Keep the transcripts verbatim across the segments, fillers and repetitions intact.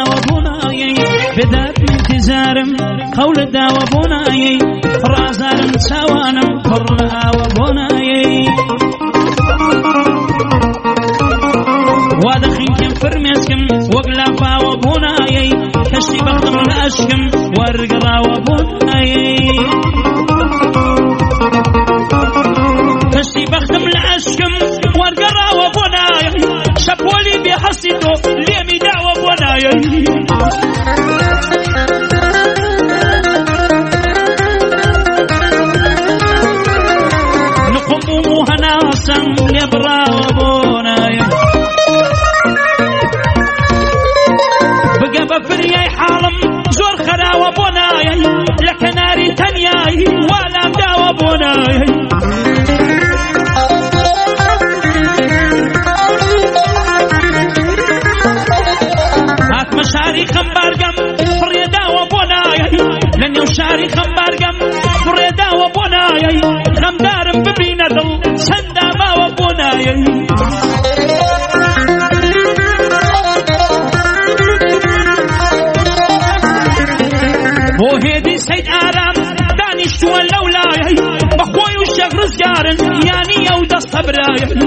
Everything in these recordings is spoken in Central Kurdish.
وبناي بدات انتظارم قول الدعوة بناي رازارم سوانم فرلا وبناي وادخين كم فرميسكم وقلافا وبناي كشي بختم الأشكم وارقرا وبناي كشي بختم الأشكم وارقرا وبناي شبولي بحسيتو ليمي دعوة بناي نقمو هناسا لبرا وبناي بقى بفرياي حالم زور خرا وبناي لك ناري تنياي ولا دعوة بناي مشاري خمبارقم فريدا وبناي لن يشاري خمبارقم فريدا وبناي غمدارم ببين دل سندا ما وبناي وهيدي سيد آرام دانش واللولاي بخوي وشيخ رزقارن يعني يود الصبراي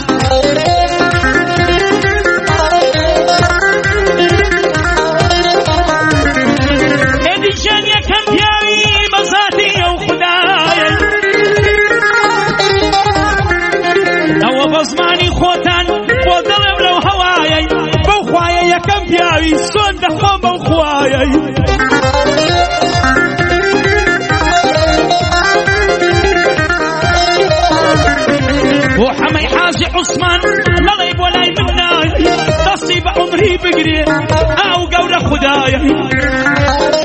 بزماني خوتان بودلم لو هوايي بوخوايي يكم بياوي سون دخوم بوخوايي وحمي حاجي عثمان لغيب ولاي مناي تصيب عمري بقري او قول خدايي